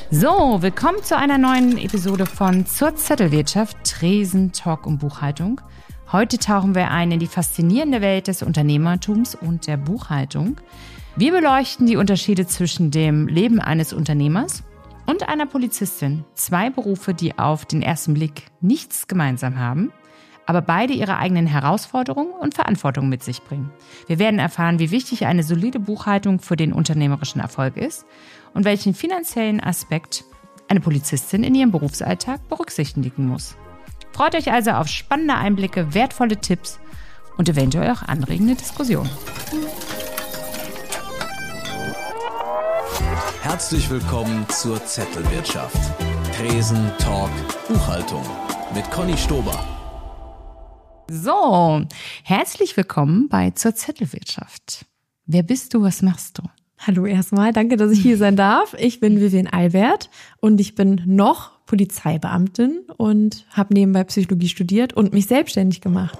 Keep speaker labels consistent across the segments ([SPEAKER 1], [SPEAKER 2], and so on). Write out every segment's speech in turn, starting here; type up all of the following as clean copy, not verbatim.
[SPEAKER 1] So, willkommen zu einer neuen Episode von Zur Zettelwirtschaft, Tresen, Talk und Buchhaltung. Heute tauchen wir ein in die faszinierende Welt des Unternehmertums und der Buchhaltung. Wir beleuchten die Unterschiede zwischen dem Leben eines Unternehmers und einer Polizistin. Zwei Berufe, die auf den ersten Blick nichts gemeinsam haben, aber beide ihre eigenen Herausforderungen und Verantwortung mit sich bringen. Wir werden erfahren, wie wichtig eine solide Buchhaltung für den unternehmerischen Erfolg ist und welchen finanziellen Aspekt eine Polizistin in ihrem Berufsalltag berücksichtigen muss. Freut euch also auf spannende Einblicke, wertvolle Tipps und eventuell auch anregende Diskussionen.
[SPEAKER 2] Herzlich willkommen zur Zettelwirtschaft. Tresen, Talk, Buchhaltung mit Conny Stober.
[SPEAKER 1] So, herzlich willkommen bei Zur Zettelwirtschaft. Wer bist du, was machst du?
[SPEAKER 3] Hallo erstmal, danke, dass ich hier sein darf. Ich bin Vivian Albert und ich bin noch Polizeibeamtin und habe nebenbei Psychologie studiert und mich selbstständig gemacht.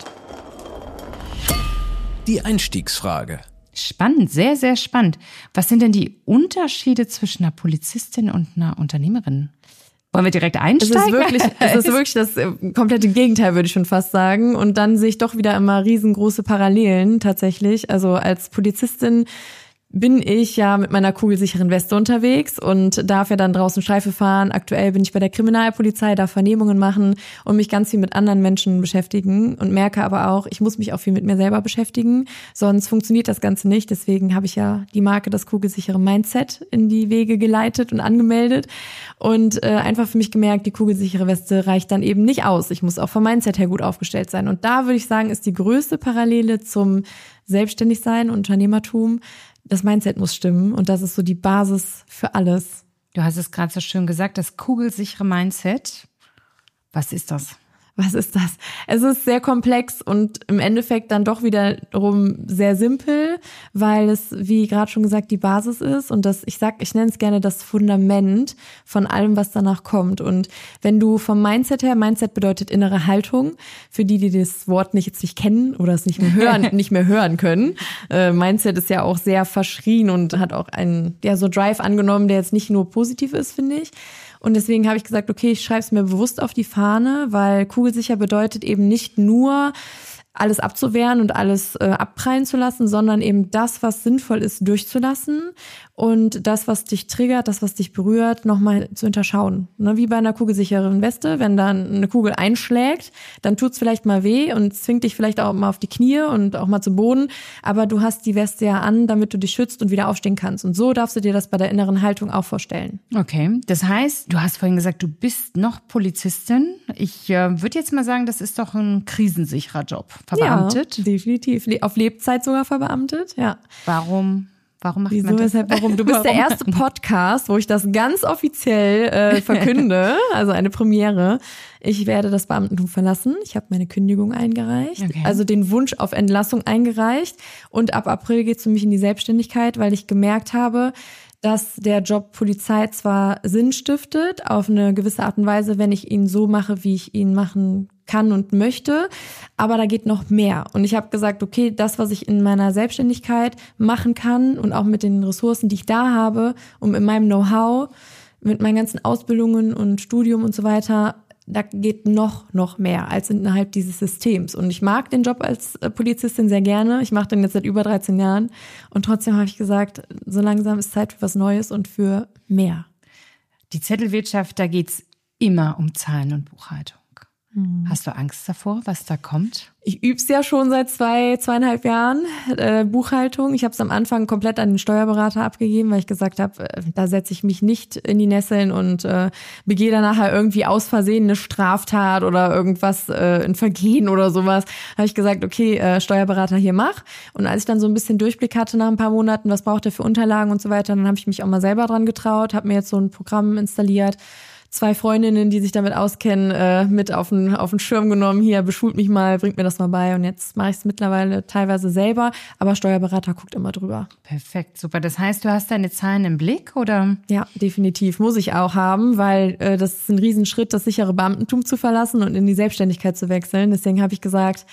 [SPEAKER 2] Die Einstiegsfrage.
[SPEAKER 1] Spannend, sehr, sehr spannend. Was sind denn die Unterschiede zwischen einer Polizistin und einer Unternehmerin? Wollen wir direkt einsteigen?
[SPEAKER 3] Es ist wirklich das komplette Gegenteil, würde ich schon fast sagen. Und dann sehe ich doch wieder immer riesengroße Parallelen tatsächlich. Also als Polizistin bin ich ja mit meiner kugelsicheren Weste unterwegs und darf ja dann draußen Streife fahren. Aktuell bin ich bei der Kriminalpolizei, darf Vernehmungen machen und mich ganz viel mit anderen Menschen beschäftigen und merke aber auch, ich muss mich auch viel mit mir selber beschäftigen, sonst funktioniert das Ganze nicht. Deswegen habe ich ja die Marke Das kugelsichere Mindset in die Wege geleitet und angemeldet und einfach für mich gemerkt, die kugelsichere Weste reicht dann eben nicht aus. Ich muss auch vom Mindset her gut aufgestellt sein. Und da würde ich sagen, ist die größte Parallele zum Selbstständigsein und Unternehmertum. Das Mindset muss stimmen und das ist so die Basis für alles.
[SPEAKER 1] Du hast es gerade so schön gesagt, das kugelsichere Mindset. Was ist das?
[SPEAKER 3] Was ist das? Es ist sehr komplex und im Endeffekt dann doch wiederum sehr simpel, weil es, wie gerade schon gesagt, die Basis ist und ich nenne es gerne das Fundament von allem, was danach kommt. Und wenn du vom Mindset her, Mindset bedeutet innere Haltung, für die das Wort jetzt nicht kennen oder es nicht mehr hören können. Mindset ist ja auch sehr verschrien und hat auch einen, so Drive angenommen, der jetzt nicht nur positiv ist, finde ich. Und deswegen habe ich gesagt, okay, ich schreibe es mir bewusst auf die Fahne, weil kugelsicher bedeutet eben nicht nur alles abzuwehren und alles abprallen zu lassen, sondern eben das, was sinnvoll ist, durchzulassen und das, was dich triggert, das, was dich berührt, nochmal zu hinterschauen. Ne, wie bei einer kugelsicheren Weste, wenn dann eine Kugel einschlägt, dann tut's vielleicht mal weh und zwingt dich vielleicht auch mal auf die Knie und auch mal zum Boden, aber du hast die Weste ja an, damit du dich schützt und wieder aufstehen kannst. Und so darfst du dir das bei der inneren Haltung auch vorstellen.
[SPEAKER 1] Okay, das heißt, du hast vorhin gesagt, du bist noch Polizistin. Ich würde jetzt mal sagen, das ist doch ein krisensicherer Job. Verbeamtet?
[SPEAKER 3] Ja, definitiv. Auf Lebzeit sogar verbeamtet, ja.
[SPEAKER 1] Warum macht
[SPEAKER 3] Wieso,
[SPEAKER 1] man das?
[SPEAKER 3] warum? Du bist der erste Podcast, wo ich das ganz offiziell verkünde, also eine Premiere. Ich werde das Beamtentum verlassen. Ich habe meine Kündigung eingereicht, also den Wunsch auf Entlassung eingereicht. Und ab April geht es für mich in die Selbstständigkeit, weil ich gemerkt habe, dass der Job Polizei zwar Sinn stiftet, auf eine gewisse Art und Weise, wenn ich ihn so mache, wie ich ihn machen kann und möchte, aber da geht noch mehr. Und ich habe gesagt, okay, das, was ich in meiner Selbstständigkeit machen kann und auch mit den Ressourcen, die ich da habe, und in meinem Know-how, mit meinen ganzen Ausbildungen und Studium und so weiter, da geht noch mehr als innerhalb dieses Systems. Und ich mag den Job als Polizistin sehr gerne. Ich mache den jetzt seit über 13 Jahren. Und trotzdem habe ich gesagt, so langsam ist Zeit für was Neues und für mehr.
[SPEAKER 1] Die Zettelwirtschaft, da geht's immer um Zahlen und Buchhaltung. Hast du Angst davor, was da kommt?
[SPEAKER 3] Ich übe es ja schon seit 2,5 Jahren, Buchhaltung. Ich habe es am Anfang komplett an den Steuerberater abgegeben, weil ich gesagt habe, da setze ich mich nicht in die Nesseln und begehe dann nachher irgendwie aus Versehen eine Straftat oder irgendwas, ein Vergehen oder sowas. Habe ich gesagt, okay, Steuerberater, hier mach. Und als ich dann so ein bisschen Durchblick hatte nach ein paar Monaten, was braucht er für Unterlagen und so weiter, dann habe ich mich auch mal selber dran getraut, habe mir jetzt so ein Programm installiert, 2 Freundinnen, die sich damit auskennen, mit auf den Schirm genommen. Hier, beschult mich mal, bringt mir das mal bei. Und jetzt mache ich es mittlerweile teilweise selber, aber Steuerberater guckt immer drüber.
[SPEAKER 1] Perfekt, super. Das heißt, du hast deine Zahlen im Blick, oder?
[SPEAKER 3] Ja, definitiv. Muss ich auch haben, weil das ist ein Riesenschritt, das sichere Beamtentum zu verlassen und in die Selbstständigkeit zu wechseln. Deswegen habe ich gesagt,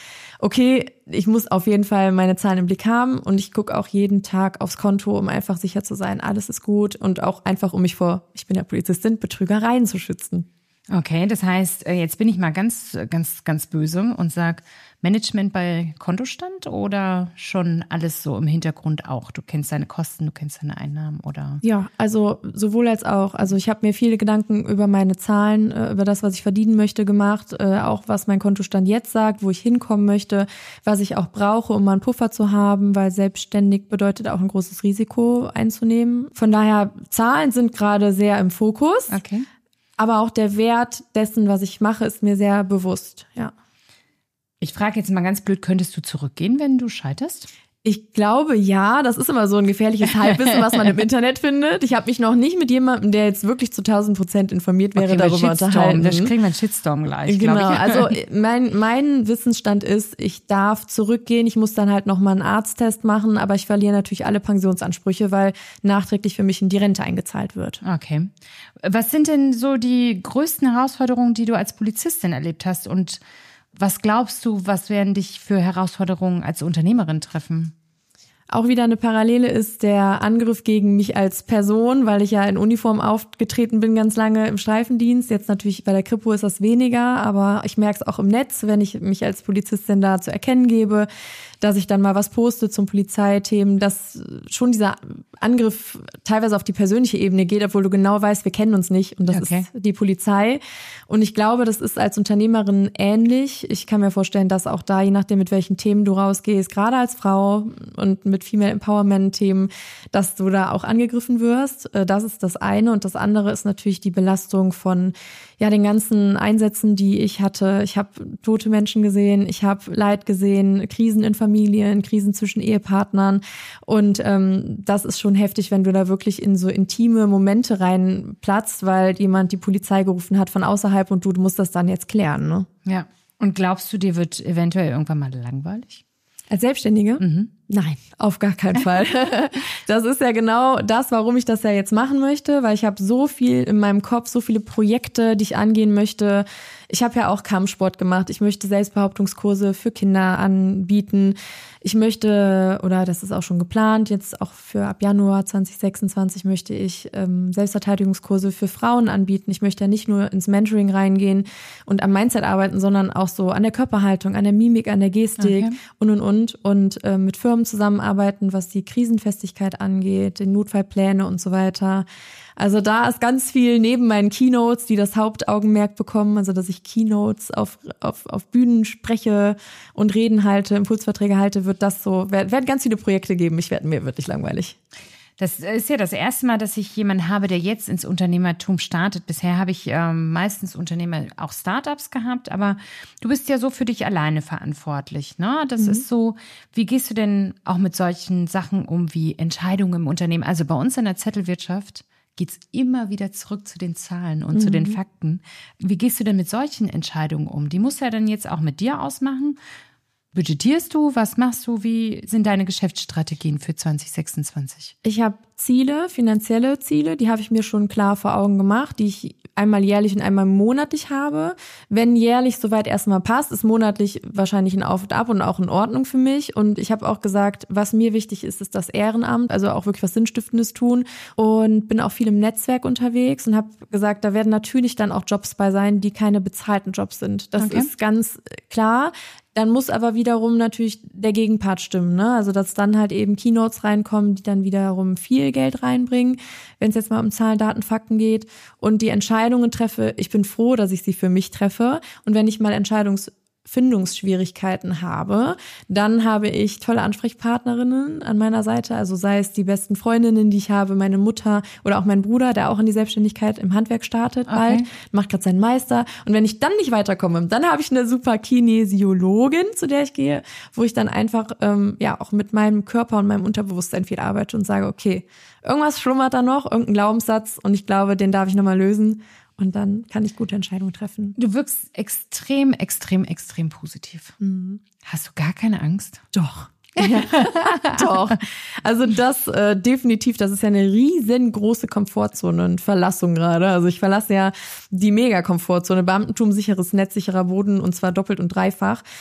[SPEAKER 3] okay, ich muss auf jeden Fall meine Zahlen im Blick haben und ich gucke auch jeden Tag aufs Konto, um einfach sicher zu sein, alles ist gut und auch einfach, um mich vor, ich bin ja Polizistin, Betrügereien zu schützen.
[SPEAKER 1] Okay, das heißt, jetzt bin ich mal ganz böse und sag Management bei Kontostand oder schon alles so im Hintergrund auch? Du kennst deine Kosten, du kennst deine Einnahmen oder?
[SPEAKER 3] Ja, also sowohl als auch. Also ich habe mir viele Gedanken über meine Zahlen, über das, was ich verdienen möchte, gemacht, auch was mein Kontostand jetzt sagt, wo ich hinkommen möchte, was ich auch brauche, um mal einen Puffer zu haben, weil selbstständig bedeutet auch ein großes Risiko einzunehmen. Von daher, Zahlen sind gerade sehr im Fokus.
[SPEAKER 1] Okay.
[SPEAKER 3] Aber auch der Wert dessen, was ich mache, ist mir sehr bewusst, ja.
[SPEAKER 1] Ich frage jetzt mal ganz blöd, könntest du zurückgehen, wenn du scheiterst?
[SPEAKER 3] Ich glaube, ja, das ist immer so ein gefährliches Halbwissen, was man im Internet findet. Ich habe mich noch nicht mit jemandem, der jetzt wirklich zu 1000% informiert wäre, darüber unterhalten.
[SPEAKER 1] Da kriegen wir einen Shitstorm gleich,
[SPEAKER 3] genau.
[SPEAKER 1] glaube ich.
[SPEAKER 3] Also mein Wissensstand ist, ich darf zurückgehen. Ich muss dann halt nochmal einen Arzttest machen, aber ich verliere natürlich alle Pensionsansprüche, weil nachträglich für mich in die Rente eingezahlt wird.
[SPEAKER 1] Okay. Was sind denn so die größten Herausforderungen, die du als Polizistin erlebt hast und was glaubst du, was werden dich für Herausforderungen als Unternehmerin treffen?
[SPEAKER 3] Auch wieder eine Parallele ist der Angriff gegen mich als Person, weil ich ja in Uniform aufgetreten bin ganz lange im Streifendienst. Jetzt natürlich bei der Kripo ist das weniger, aber ich merke es auch im Netz, wenn ich mich als Polizistin da zu erkennen gebe, dass ich dann mal was poste zum Polizeithemen, dass schon dieser Angriff teilweise auf die persönliche Ebene geht, obwohl du genau weißt, wir kennen uns nicht und das ist die Polizei. Und ich glaube, das ist als Unternehmerin ähnlich. Ich kann mir vorstellen, dass auch da, je nachdem, mit welchen Themen du rausgehst, gerade als Frau und mit Female Empowerment-Themen, dass du da auch angegriffen wirst. Das ist das eine. Und das andere ist natürlich die Belastung von den ganzen Einsätzen, die ich hatte. Ich habe tote Menschen gesehen, ich habe Leid gesehen, Krisen in Familien, Krisen zwischen Ehepartnern. Und das ist schon heftig, wenn du da wirklich in so intime Momente reinplatzt, weil jemand die Polizei gerufen hat von außerhalb und du musst das dann jetzt klären. Ne?
[SPEAKER 1] Ja. Und glaubst du, dir wird eventuell irgendwann mal langweilig?
[SPEAKER 3] Als Selbstständige? Mhm. Nein, auf gar keinen Fall. Das ist ja genau das, warum ich das ja jetzt machen möchte, weil ich habe so viel in meinem Kopf, so viele Projekte, die ich angehen möchte. Ich habe ja auch Kampfsport gemacht. Ich möchte Selbstbehauptungskurse für Kinder anbieten. Ich möchte, oder das ist auch schon geplant, jetzt auch für ab Januar 2026 möchte ich Selbstverteidigungskurse für Frauen anbieten. Ich möchte ja nicht nur ins Mentoring reingehen und am Mindset arbeiten, sondern auch so an der Körperhaltung, an der Mimik, an der Gestik und mit Firmen zusammenarbeiten, was die Krisenfestigkeit angeht, den Notfallpläne und so weiter. Also da ist ganz viel neben meinen Keynotes, die das Hauptaugenmerk bekommen, also dass ich Keynotes auf Bühnen spreche und Reden halte, Impulsverträge halte, werden ganz viele Projekte geben. Mir wird nicht langweilig.
[SPEAKER 1] Das ist ja das erste Mal, dass ich jemanden habe, der jetzt ins Unternehmertum startet. Bisher habe ich meistens Unternehmer, auch Startups gehabt, aber du bist ja so für dich alleine verantwortlich, ne? Das ist so, wie gehst du denn auch mit solchen Sachen um wie Entscheidungen im Unternehmen? Also bei uns in der Zettelwirtschaft geht's immer wieder zurück zu den Zahlen und zu den Fakten. Wie gehst du denn mit solchen Entscheidungen um? Die musst du ja dann jetzt auch mit dir ausmachen. Budgetierst du? Was machst du? Wie sind deine Geschäftsstrategien für 2026?
[SPEAKER 3] Ich habe Ziele, finanzielle Ziele, die habe ich mir schon klar vor Augen gemacht, die ich einmal jährlich und einmal monatlich habe. Wenn jährlich soweit erstmal passt, ist monatlich wahrscheinlich ein Auf und Ab und auch in Ordnung für mich. Und ich habe auch gesagt, was mir wichtig ist, ist das Ehrenamt, also auch wirklich was Sinnstiftendes tun. Und bin auch viel im Netzwerk unterwegs und habe gesagt, da werden natürlich dann auch Jobs bei sein, die keine bezahlten Jobs sind. Das ist ganz klar. Dann muss aber wiederum natürlich der Gegenpart stimmen, ne? Also dass dann halt eben Keynotes reinkommen, die dann wiederum viel Geld reinbringen, wenn es jetzt mal um Zahlen, Daten, Fakten geht und die Entscheidungen treffe. Ich bin froh, dass ich sie für mich treffe und wenn ich mal Entscheidungsfindungsschwierigkeiten habe, dann habe ich tolle Ansprechpartnerinnen an meiner Seite, also sei es die besten Freundinnen, die ich habe, meine Mutter oder auch mein Bruder, der auch in die Selbstständigkeit im Handwerk startet bald, macht gerade seinen Meister und wenn ich dann nicht weiterkomme, dann habe ich eine super Kinesiologin, zu der ich gehe, wo ich dann einfach auch mit meinem Körper und meinem Unterbewusstsein viel arbeite und sage, okay, irgendwas schlummert da noch, irgendein Glaubenssatz und ich glaube, den darf ich nochmal lösen. Und dann kann ich gute Entscheidungen treffen.
[SPEAKER 1] Du wirkst extrem, extrem, extrem positiv. Mhm. Hast du gar keine Angst?
[SPEAKER 3] Doch. Ja, doch. Also das definitiv, das ist ja eine riesengroße Komfortzone und Verlassung gerade. Also ich verlasse ja die Mega-Komfortzone, Beamtentum, sicheres Netz, sicherer Boden und zwar doppelt und dreifach.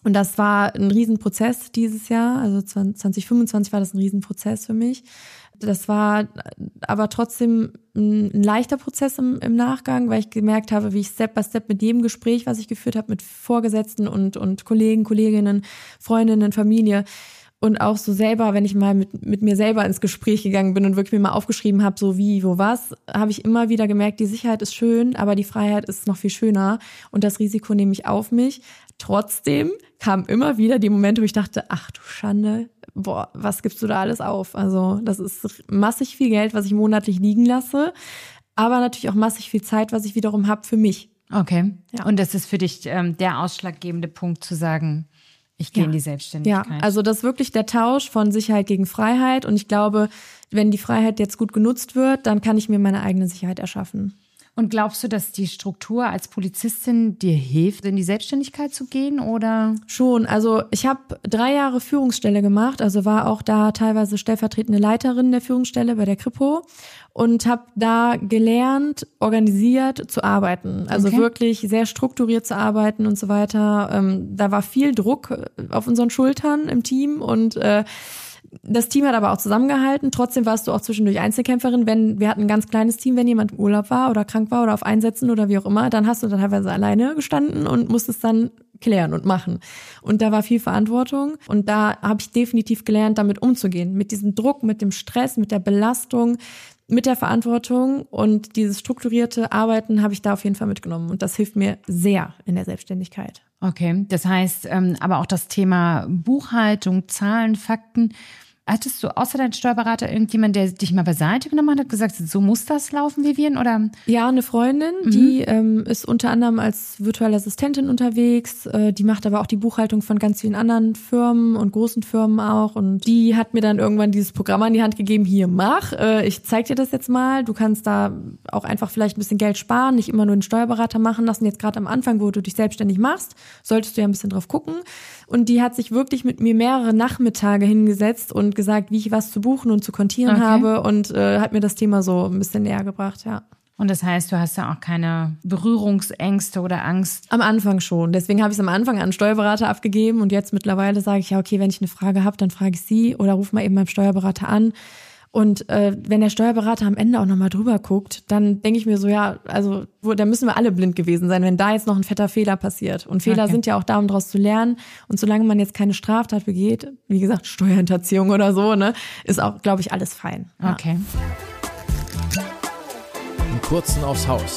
[SPEAKER 3] Und das war ein Riesenprozess dieses Jahr, also 2025 war das ein Riesenprozess für mich. Das war aber trotzdem ein leichter Prozess im Nachgang, weil ich gemerkt habe, wie ich Step by Step mit jedem Gespräch, was ich geführt habe, mit Vorgesetzten und Kollegen, Kolleginnen, Freundinnen, Familie und auch so selber, wenn ich mal mit mir selber ins Gespräch gegangen bin und wirklich mir mal aufgeschrieben habe, so wie, wo, was, habe ich immer wieder gemerkt, die Sicherheit ist schön, aber die Freiheit ist noch viel schöner und das Risiko nehme ich auf mich. Trotzdem kamen immer wieder die Momente, wo ich dachte, ach du Schande, boah, was gibst du da alles auf? Also das ist massig viel Geld, was ich monatlich liegen lasse, aber natürlich auch massig viel Zeit, was ich wiederum habe für mich.
[SPEAKER 1] Okay.
[SPEAKER 3] Ja.
[SPEAKER 1] Und das ist für dich der ausschlaggebende Punkt zu sagen, ich gehe in die Selbstständigkeit.
[SPEAKER 3] Ja, also das ist wirklich der Tausch von Sicherheit gegen Freiheit und ich glaube, wenn die Freiheit jetzt gut genutzt wird, dann kann ich mir meine eigene Sicherheit erschaffen.
[SPEAKER 1] Und glaubst du, dass die Struktur als Polizistin dir hilft, in die Selbstständigkeit zu gehen, oder?
[SPEAKER 3] Schon, also ich habe 3 Jahre Führungsstelle gemacht, also war auch da teilweise stellvertretende Leiterin der Führungsstelle bei der Kripo und habe da gelernt, organisiert zu arbeiten, also wirklich sehr strukturiert zu arbeiten und so weiter. Da war viel Druck auf unseren Schultern im Team und das Team hat aber auch zusammengehalten. Trotzdem warst du auch zwischendurch Einzelkämpferin. Wir hatten ein ganz kleines Team, wenn jemand im Urlaub war oder krank war oder auf Einsätzen oder wie auch immer, dann hast du dann teilweise alleine gestanden und musstest dann klären und machen. Und da war viel Verantwortung. Und da habe ich definitiv gelernt, damit umzugehen. Mit diesem Druck, mit dem Stress, mit der Belastung, mit der Verantwortung. Und dieses strukturierte Arbeiten habe ich da auf jeden Fall mitgenommen. Und das hilft mir sehr in der Selbstständigkeit.
[SPEAKER 1] Okay, das heißt, aber auch das Thema Buchhaltung, Zahlen, Fakten. Hattest du außer deinem Steuerberater irgendjemand, der dich mal beiseite genommen hat und gesagt, so muss das laufen, Vivian? Oder?
[SPEAKER 3] Ja, eine Freundin, die ist unter anderem als virtuelle Assistentin unterwegs. Die macht aber auch die Buchhaltung von ganz vielen anderen Firmen und großen Firmen auch. Und die hat mir dann irgendwann dieses Programm an die Hand gegeben, hier, mach. Ich zeig dir das jetzt mal. Du kannst da auch einfach vielleicht ein bisschen Geld sparen, nicht immer nur einen Steuerberater machen lassen. Jetzt gerade am Anfang, wo du dich selbstständig machst, solltest du ja ein bisschen drauf gucken. Und die hat sich wirklich mit mir mehrere Nachmittage hingesetzt und gesagt, wie ich was zu buchen und zu kontieren habe und hat mir das Thema so ein bisschen näher gebracht, ja.
[SPEAKER 1] Und das heißt, du hast ja auch keine Berührungsängste oder Angst?
[SPEAKER 3] Am Anfang schon. Deswegen habe ich es am Anfang an einen Steuerberater abgegeben und jetzt mittlerweile sage ich, ja, okay, wenn ich eine Frage habe, dann frage ich sie oder ruf mal eben beim Steuerberater an. Und wenn der Steuerberater am Ende auch nochmal drüber guckt, dann denke ich mir so, ja, also da müssen wir alle blind gewesen sein, wenn da jetzt noch ein fetter Fehler passiert. Und Fehler sind ja auch da, um daraus zu lernen. Und solange man jetzt keine Straftat begeht, wie gesagt, Steuerhinterziehung oder so, ne, ist auch, glaube ich, alles fein. Ja.
[SPEAKER 1] Okay.
[SPEAKER 2] Im Kurzen aufs Haus.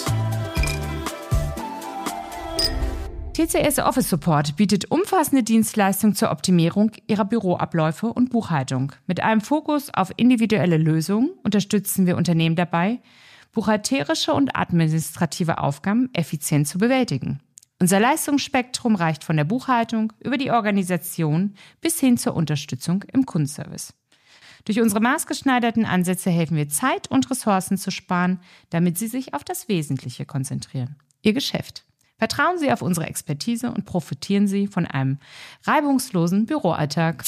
[SPEAKER 1] TCS Office Support bietet umfassende Dienstleistungen zur Optimierung ihrer Büroabläufe und Buchhaltung. Mit einem Fokus auf individuelle Lösungen unterstützen wir Unternehmen dabei, buchhalterische und administrative Aufgaben effizient zu bewältigen. Unser Leistungsspektrum reicht von der Buchhaltung über die Organisation bis hin zur Unterstützung im Kundenservice. Durch unsere maßgeschneiderten Ansätze helfen wir, Zeit und Ressourcen zu sparen, damit Sie sich auf das Wesentliche konzentrieren: Ihr Geschäft. Vertrauen Sie auf unsere Expertise und profitieren Sie von einem reibungslosen Büroalltag.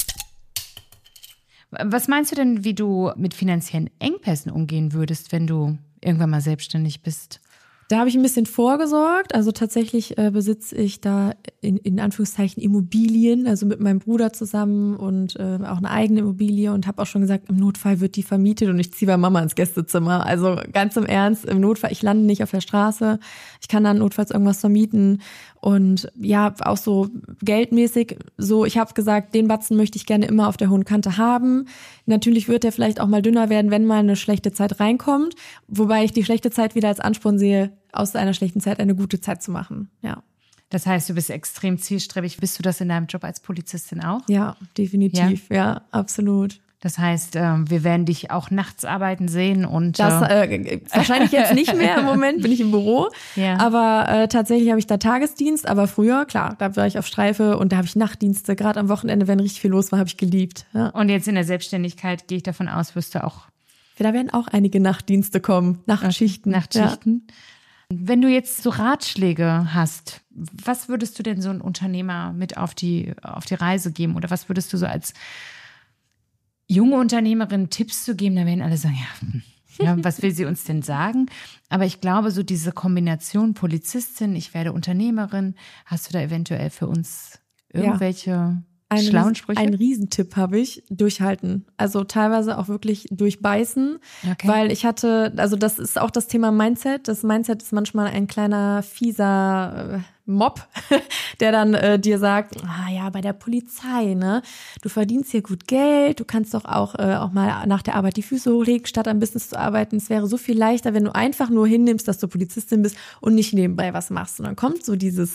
[SPEAKER 1] Was meinst du denn, wie du mit finanziellen Engpässen umgehen würdest, wenn du irgendwann mal selbstständig bist?
[SPEAKER 3] Da habe ich ein bisschen vorgesorgt. Also tatsächlich besitze ich da in Anführungszeichen Immobilien, also mit meinem Bruder zusammen und auch eine eigene Immobilie und habe auch schon gesagt, im Notfall wird die vermietet und ich ziehe bei Mama ins Gästezimmer. Also ganz im Ernst, im Notfall, ich lande nicht auf der Straße. Ich kann dann notfalls irgendwas vermieten. Und ja, auch so geldmäßig, so ich habe gesagt, den Batzen möchte ich gerne immer auf der hohen Kante haben. Natürlich wird der vielleicht auch mal dünner werden, wenn mal eine schlechte Zeit reinkommt, wobei ich die schlechte Zeit wieder als Ansporn sehe, aus einer schlechten Zeit eine gute Zeit zu machen. Ja.
[SPEAKER 1] Das heißt, du bist extrem zielstrebig. Bist du das in deinem Job als Polizistin auch?
[SPEAKER 3] Ja, definitiv. Ja, absolut.
[SPEAKER 1] Das heißt, wir werden dich auch nachts arbeiten sehen und
[SPEAKER 3] das wahrscheinlich jetzt nicht mehr. Im Moment bin ich im Büro,
[SPEAKER 1] ja.
[SPEAKER 3] Aber tatsächlich habe ich da Tagesdienst. Aber früher, klar, da war ich auf Streife und da habe ich Nachtdienste. Gerade am Wochenende, wenn richtig viel los war, habe ich geliebt. Ja.
[SPEAKER 1] Und jetzt in der Selbstständigkeit gehe ich davon aus, wirst du auch.
[SPEAKER 3] Da werden auch einige Nachtdienste kommen, Nachtschichten.
[SPEAKER 1] Nachtschichten. Ja. Wenn du jetzt so Ratschläge hast, was würdest du denn so einem Unternehmer mit auf die Reise geben? Oder was würdest du so als junge Unternehmerin Tipps zu geben? Da werden alle sagen, ja, was will sie uns denn sagen? Aber ich glaube, so diese Kombination Polizistin, ich werde Unternehmerin, hast du da eventuell für uns Irgendwelche schlauen Sprüche?
[SPEAKER 3] Ein Riesentipp habe ich, durchhalten. Also teilweise auch wirklich durchbeißen, weil ich hatte, also das ist auch das Thema Mindset. Das Mindset ist manchmal ein kleiner fieser Mob, der dann dir sagt, bei der Polizei, ne, du verdienst hier gut Geld, du kannst doch auch mal nach der Arbeit die Füße hochlegen, statt am Business zu arbeiten. Es wäre so viel leichter, wenn du einfach nur hinnimmst, dass du Polizistin bist und nicht nebenbei was machst. Und dann kommt so diese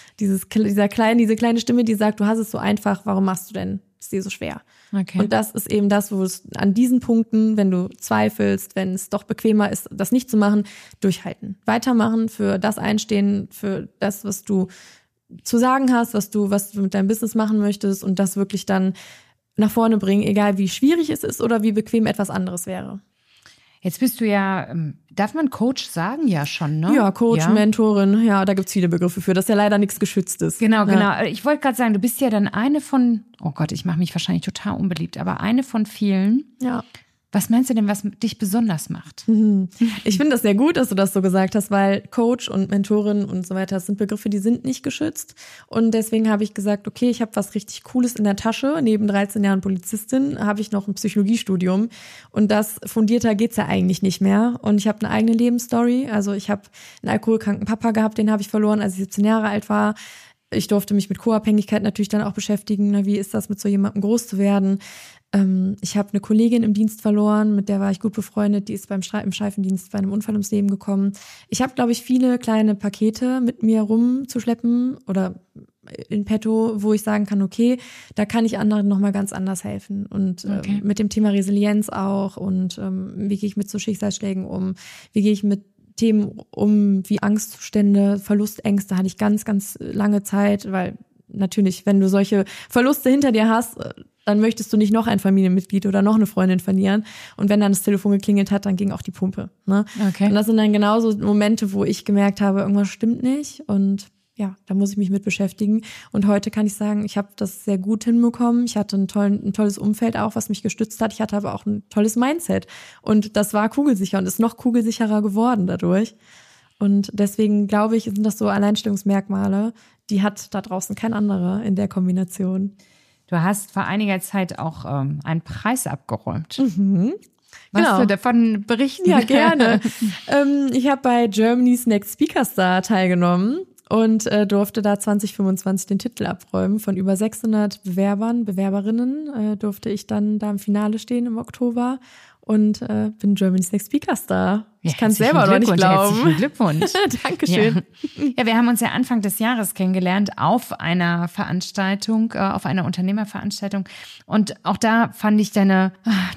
[SPEAKER 3] kleine Stimme, die sagt, du hast es so einfach, warum machst du denn? Ist dir so schwer? Okay. Und das ist eben das, wo es an diesen Punkten, wenn du zweifelst, wenn es doch bequemer ist, das nicht zu machen, durchhalten. Weitermachen, für das einstehen, für das, was du zu sagen hast, was du mit deinem Business machen möchtest und das wirklich dann nach vorne bringen, egal wie schwierig es ist oder wie bequem etwas anderes wäre.
[SPEAKER 1] Jetzt bist du ja, darf man Coach sagen? Ja, schon, ne?
[SPEAKER 3] Ja, Coach, Mentorin, ja, da gibt's viele Begriffe für, das ist ja leider nichts Geschütztes.
[SPEAKER 1] Genau. Ich wollte gerade sagen, du bist ja dann eine von, oh Gott, ich mache mich wahrscheinlich total unbeliebt, aber eine von vielen. Ja. Was meinst du denn, was dich besonders macht?
[SPEAKER 3] Ich finde das sehr gut, dass du das so gesagt hast, weil Coach und Mentorin und so weiter, das sind Begriffe, die sind nicht geschützt. Und deswegen habe ich gesagt, okay, ich habe was richtig Cooles in der Tasche. Neben 13 Jahren Polizistin habe ich noch ein Psychologiestudium. Und das fundierter geht's ja eigentlich nicht mehr. Und ich habe eine eigene Lebensstory. Also ich habe einen alkoholkranken Papa gehabt, den habe ich verloren, als ich 17 Jahre alt war. Ich durfte mich mit Co-Abhängigkeit natürlich dann auch beschäftigen. Wie ist das, mit so jemandem groß zu werden? Ich habe eine Kollegin im Dienst verloren, mit der war ich gut befreundet, die ist im Streifendienst bei einem Unfall ums Leben gekommen. Ich habe, glaube ich, viele kleine Pakete mit mir rumzuschleppen oder in petto, wo ich sagen kann, okay, da kann ich anderen nochmal ganz anders helfen. Und mit dem Thema Resilienz auch und wie gehe ich mit so Schicksalsschlägen um, wie gehe ich mit Themen um wie Angstzustände, Verlustängste, hatte ich ganz, ganz lange Zeit, weil natürlich, wenn du solche Verluste hinter dir hast, dann möchtest du nicht noch ein Familienmitglied oder noch eine Freundin verlieren. Und wenn dann das Telefon geklingelt hat, dann ging auch die Pumpe. Ne? Okay. Und das sind dann genauso Momente, wo ich gemerkt habe, irgendwas stimmt nicht. Und ja, da muss ich mich mit beschäftigen. Und heute kann ich sagen, ich habe das sehr gut hinbekommen. Ich hatte ein tolles Umfeld auch, was mich gestützt hat. Ich hatte aber auch ein tolles Mindset. Und das war kugelsicher und ist noch kugelsicherer geworden dadurch. Und deswegen glaube ich, sind das so Alleinstellungsmerkmale, die hat da draußen kein anderer in der Kombination.
[SPEAKER 1] Du hast vor einiger Zeit auch einen Preis abgeräumt.
[SPEAKER 3] Magst
[SPEAKER 1] du davon berichten?
[SPEAKER 3] Ja, gerne. Ich habe bei Germany's Next Speaker Star teilgenommen und durfte da 2025 den Titel abräumen. Von über 600 Bewerberinnen durfte ich dann da im Finale stehen im Oktober und bin Germany's Next Speaker Star. Ich kann es selber noch nicht glauben.
[SPEAKER 1] Herzlichen Glückwunsch.
[SPEAKER 3] Dankeschön.
[SPEAKER 1] Ja, wir haben uns ja Anfang des Jahres kennengelernt auf einer Veranstaltung, auf einer Unternehmerveranstaltung. Und auch da fand ich deine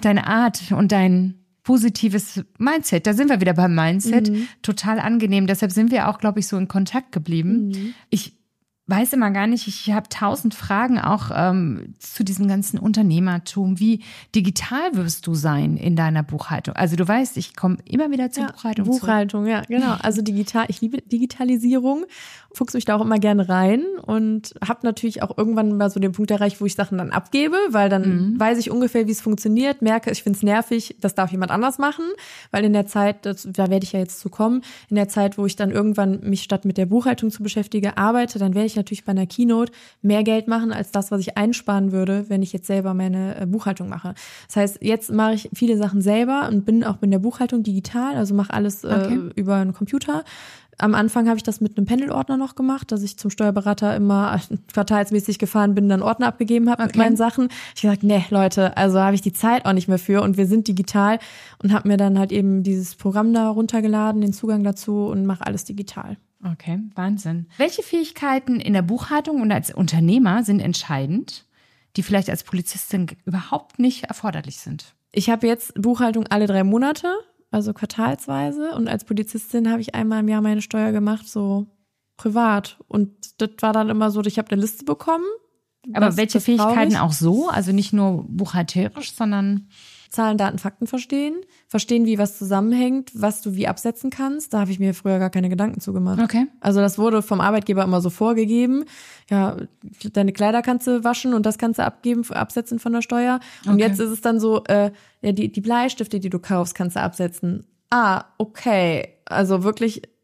[SPEAKER 1] Art und dein positives Mindset, da sind wir wieder beim Mindset, total angenehm. Deshalb sind wir auch, glaube ich, so in Kontakt geblieben. Ich weiß immer gar nicht, ich habe 1000 Fragen auch zu diesem ganzen Unternehmertum. Wie digital wirst du sein in deiner Buchhaltung? Also du weißt, ich komme immer wieder zur Buchhaltung.
[SPEAKER 3] Buchhaltung, ja, genau. Also ich liebe Digitalisierung, fuchse mich da auch immer gerne rein und habe natürlich auch irgendwann mal so den Punkt erreicht, wo ich Sachen dann abgebe, weil dann weiß ich ungefähr, wie es funktioniert, merke, ich finde es nervig, das darf jemand anders machen, weil in der Zeit, da werde ich ja jetzt zu kommen, in der Zeit, wo ich dann irgendwann mich statt mit der Buchhaltung zu beschäftigen, arbeite, dann werde ich natürlich bei einer Keynote mehr Geld machen als das, was ich einsparen würde, wenn ich jetzt selber meine Buchhaltung mache. Das heißt, jetzt mache ich viele Sachen selber und bin auch in der Buchhaltung digital, also mache alles über einen Computer. Am Anfang habe ich das mit einem Pendelordner noch gemacht, dass ich zum Steuerberater immer quartalsmäßig gefahren bin, dann Ordner abgegeben habe mit meinen Sachen. Ich gesagt, nee, Leute, also habe ich die Zeit auch nicht mehr für und wir sind digital und habe mir dann halt eben dieses Programm da runtergeladen, den Zugang dazu und mache alles digital.
[SPEAKER 1] Okay, Wahnsinn. Welche Fähigkeiten in der Buchhaltung und als Unternehmer sind entscheidend, die vielleicht als Polizistin überhaupt nicht erforderlich sind?
[SPEAKER 3] Ich habe jetzt Buchhaltung alle 3 Monate. Also quartalsweise. Und als Polizistin habe ich einmal im Jahr meine Steuer gemacht, so privat. Und das war dann immer so, ich habe eine Liste bekommen.
[SPEAKER 1] Aber welche Fähigkeiten auch so? Also nicht nur buchhalterisch, sondern
[SPEAKER 3] Zahlen, Daten, Fakten verstehen, wie was zusammenhängt, was du wie absetzen kannst. Da habe ich mir früher gar keine Gedanken zu gemacht.
[SPEAKER 1] Okay. Also
[SPEAKER 3] das wurde vom Arbeitgeber immer so vorgegeben. Ja, deine Kleider kannst du waschen und das kannst du absetzen von der Steuer. Und jetzt ist es dann so, die Bleistifte, die du kaufst, kannst du absetzen. Ah, okay. Also wirklich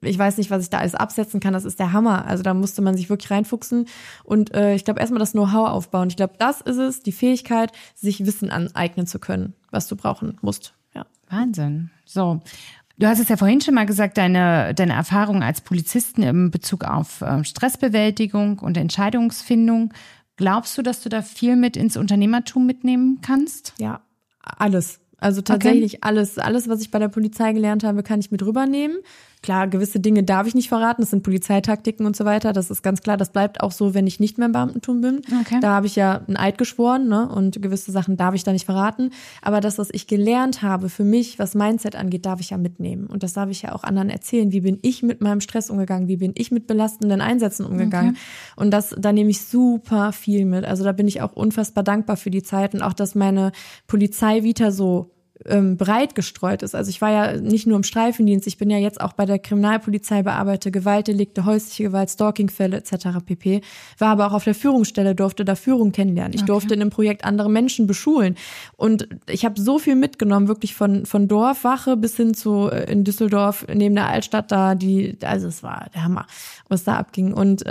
[SPEAKER 3] ich weiß nicht, was ich da alles absetzen kann, das ist der Hammer. Also da musste man sich wirklich reinfuchsen und ich glaube erstmal das Know-how aufbauen. Ich glaube, das ist es, die Fähigkeit, sich Wissen aneignen zu können, was du brauchen musst. Ja.
[SPEAKER 1] Wahnsinn. So. Du hast es ja vorhin schon mal gesagt, deine Erfahrung als Polizistin in Bezug auf Stressbewältigung und Entscheidungsfindung. Glaubst du, dass du da viel mit ins Unternehmertum mitnehmen kannst?
[SPEAKER 3] Ja, alles. Also tatsächlich alles, was ich bei der Polizei gelernt habe, kann ich mit rübernehmen. Klar, gewisse Dinge darf ich nicht verraten, das sind Polizeitaktiken und so weiter, das ist ganz klar, das bleibt auch so, wenn ich nicht mehr im Beamtentum bin.
[SPEAKER 1] Okay.
[SPEAKER 3] Da habe ich ja einen Eid geschworen, ne? Und gewisse Sachen darf ich da nicht verraten. Aber das, was ich gelernt habe für mich, was Mindset angeht, darf ich ja mitnehmen. Und das darf ich ja auch anderen erzählen. Wie bin ich mit meinem Stress umgegangen? Wie bin ich mit belastenden Einsätzen umgegangen? Okay. Und da nehme ich super viel mit. Also da bin ich auch unfassbar dankbar für die Zeit und auch, dass meine Polizei-Vita so breit gestreut ist. Also ich war ja nicht nur im Streifendienst, ich bin ja jetzt auch bei der Kriminalpolizei, bearbeite Gewaltdelikte, häusliche Gewalt, Stalkingfälle etc. pp. War aber auch auf der Führungsstelle, durfte da Führung kennenlernen. Ich durfte in einem Projekt andere Menschen beschulen. Und ich habe so viel mitgenommen, wirklich von Dorfwache bis hin zu in Düsseldorf neben der Altstadt da, also es war der Hammer, was da abging. Und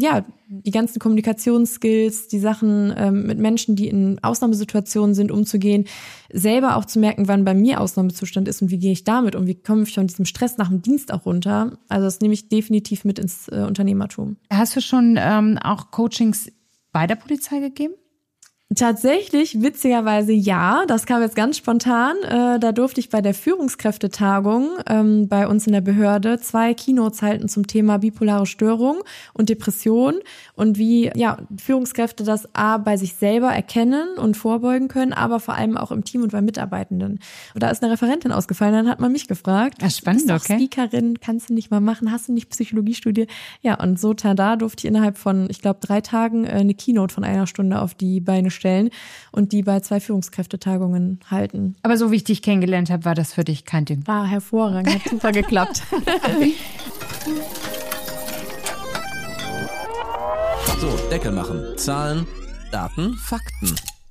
[SPEAKER 3] die ganzen Kommunikationsskills, die Sachen mit Menschen, die in Ausnahmesituationen sind, umzugehen, selber auch zu merken, wann bei mir Ausnahmezustand ist und wie gehe ich damit und wie komme ich von diesem Stress nach dem Dienst auch runter. Also das nehme ich definitiv mit ins Unternehmertum.
[SPEAKER 1] Hast du schon auch Coachings bei der Polizei gegeben?
[SPEAKER 3] Tatsächlich, witzigerweise ja, das kam jetzt ganz spontan. Da durfte ich bei der Führungskräftetagung bei uns in der Behörde 2 Keynotes halten zum Thema bipolare Störung und Depression und wie Führungskräfte das bei sich selber erkennen und vorbeugen können, aber vor allem auch im Team und bei Mitarbeitenden. Und da ist eine Referentin ausgefallen, dann hat man mich gefragt.
[SPEAKER 1] Ja, spannend,
[SPEAKER 3] du bist doch Speakerin, kannst du nicht mal machen, hast du nicht Psychologiestudie? Ja, und so da durfte ich innerhalb von, ich glaube, 3 Tagen eine Keynote von 1 Stunde auf die Beine stellen und die bei 2 Führungskräftetagungen halten.
[SPEAKER 1] Aber so wie ich dich kennengelernt habe, war das für dich kein Ding?
[SPEAKER 3] War hervorragend, hat super geklappt.
[SPEAKER 2] So, Deckel machen. Zahlen, Daten, Fakten.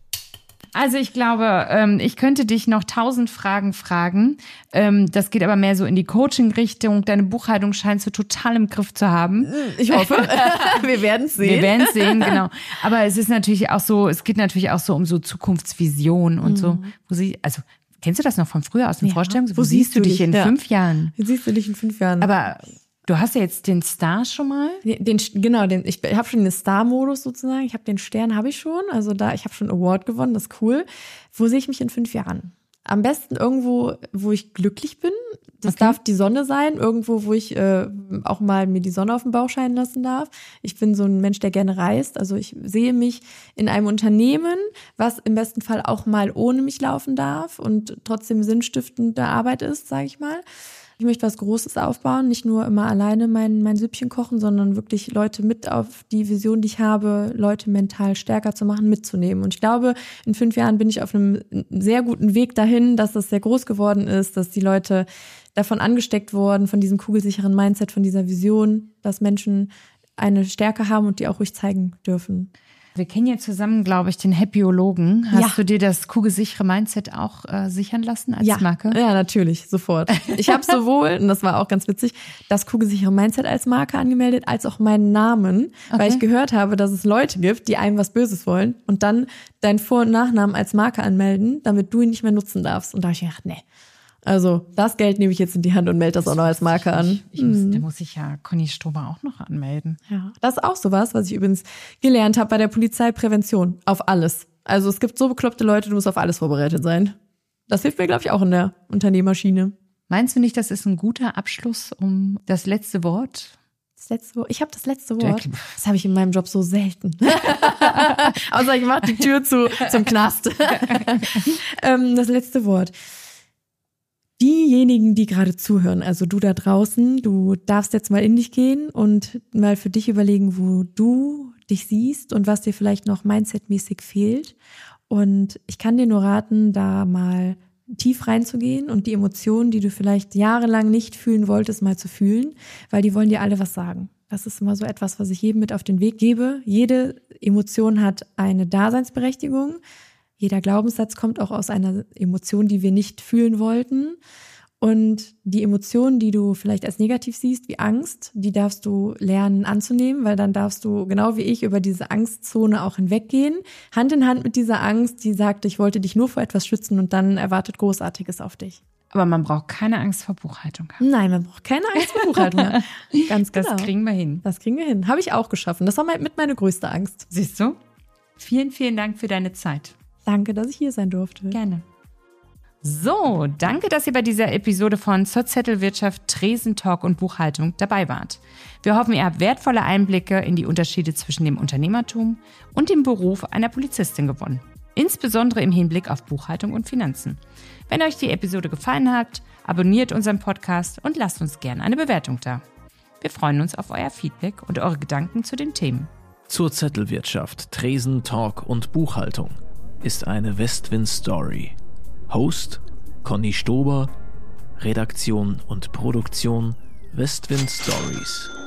[SPEAKER 1] Also ich glaube, ich könnte dich noch 1000 Fragen fragen. Das geht aber mehr so in die Coaching-Richtung. Deine Buchhaltung scheinst du total im Griff zu haben.
[SPEAKER 3] Ich hoffe. Wir werden es sehen.
[SPEAKER 1] Wir werden es sehen, genau. Aber es geht natürlich auch so um so Zukunftsvision und so. Also kennst du das noch von früher aus den Vorstellungen? Wo siehst du dich in 5 Jahren?
[SPEAKER 3] Wie siehst du dich in 5 Jahren?
[SPEAKER 1] Aber du hast ja jetzt den Star schon mal?
[SPEAKER 3] Ich habe schon den Star-Modus sozusagen. Ich habe den Stern, habe ich schon. Also ich habe schon einen Award gewonnen, das ist cool. Wo sehe ich mich in 5 Jahren? Am besten irgendwo, wo ich glücklich bin. Das darf die Sonne sein. Irgendwo, wo ich auch mal mir die Sonne auf den Bauch scheinen lassen darf. Ich bin so ein Mensch, der gerne reist. Also ich sehe mich in einem Unternehmen, was im besten Fall auch mal ohne mich laufen darf und trotzdem sinnstiftende Arbeit ist, sage ich mal. Ich möchte was Großes aufbauen, nicht nur immer alleine mein Süppchen kochen, sondern wirklich Leute mit auf die Vision, die ich habe, Leute mental stärker zu machen, mitzunehmen. Und ich glaube, in 5 Jahren bin ich auf einem sehr guten Weg dahin, dass das sehr groß geworden ist, dass die Leute davon angesteckt wurden, von diesem kugelsicheren Mindset, von dieser Vision, dass Menschen eine Stärke haben und die auch ruhig zeigen dürfen.
[SPEAKER 1] Wir kennen ja zusammen, glaube ich, den Happyologen. Hast du dir das kugelsichere Mindset auch sichern lassen als Marke?
[SPEAKER 3] Ja, natürlich, sofort. Ich habe sowohl, und das war auch ganz witzig, das kugelsichere Mindset als Marke angemeldet, als auch meinen Namen, weil ich gehört habe, dass es Leute gibt, die einem was Böses wollen und dann deinen Vor- und Nachnamen als Marke anmelden, damit du ihn nicht mehr nutzen darfst. Und da habe ich gedacht, nee. Also das Geld nehme ich jetzt in die Hand und melde das auch noch als Marke an.
[SPEAKER 1] Da muss ich ja Conny Stober auch noch anmelden.
[SPEAKER 3] Ja, das ist auch sowas, was ich übrigens gelernt habe bei der Polizeiprävention. Auf alles. Also es gibt so bekloppte Leute, du musst auf alles vorbereitet sein. Das hilft mir, glaube ich, auch in der Unternehmerschiene.
[SPEAKER 1] Meinst du nicht, das ist ein guter Abschluss um das letzte Wort?
[SPEAKER 3] Das letzte Wort? Ich habe das letzte Wort. Das habe ich in meinem Job so selten. Außer ich mache die Tür zu zum Knast. Das letzte Wort. Diejenigen, die gerade zuhören, also du da draußen, du darfst jetzt mal in dich gehen und mal für dich überlegen, wo du dich siehst und was dir vielleicht noch mindsetmäßig fehlt. Und ich kann dir nur raten, da mal tief reinzugehen und die Emotionen, die du vielleicht jahrelang nicht fühlen wolltest, mal zu fühlen, weil die wollen dir alle was sagen. Das ist immer so etwas, was ich jedem mit auf den Weg gebe. Jede Emotion hat eine Daseinsberechtigung. Jeder Glaubenssatz kommt auch aus einer Emotion, die wir nicht fühlen wollten. Und die Emotionen, die du vielleicht als negativ siehst, wie Angst, die darfst du lernen anzunehmen, weil dann darfst du, genau wie ich, über diese Angstzone auch hinweggehen. Hand in Hand mit dieser Angst, die sagt, ich wollte dich nur vor etwas schützen und dann erwartet Großartiges auf dich.
[SPEAKER 1] Aber man braucht keine Angst vor Buchhaltung haben.
[SPEAKER 3] Nein, man braucht keine Angst vor Buchhaltung haben. Ganz genau.
[SPEAKER 1] Das kriegen wir hin.
[SPEAKER 3] Das kriegen wir hin. Habe ich auch geschaffen. Das war mit meine größte Angst.
[SPEAKER 1] Siehst du? Vielen, vielen Dank für deine Zeit.
[SPEAKER 3] Danke, dass ich hier sein durfte.
[SPEAKER 1] Gerne. So, danke, dass ihr bei dieser Episode von Zur Zettelwirtschaft, Tresentalk und Buchhaltung dabei wart. Wir hoffen, ihr habt wertvolle Einblicke in die Unterschiede zwischen dem Unternehmertum und dem Beruf einer Polizistin gewonnen. Insbesondere im Hinblick auf Buchhaltung und Finanzen. Wenn euch die Episode gefallen hat, abonniert unseren Podcast und lasst uns gerne eine Bewertung da. Wir freuen uns auf euer Feedback und eure Gedanken zu den Themen.
[SPEAKER 2] Zur Zettelwirtschaft, Tresen, Talk und Buchhaltung ist eine Westwind Story. Host Conny Stober, Redaktion und Produktion Westwind Stories.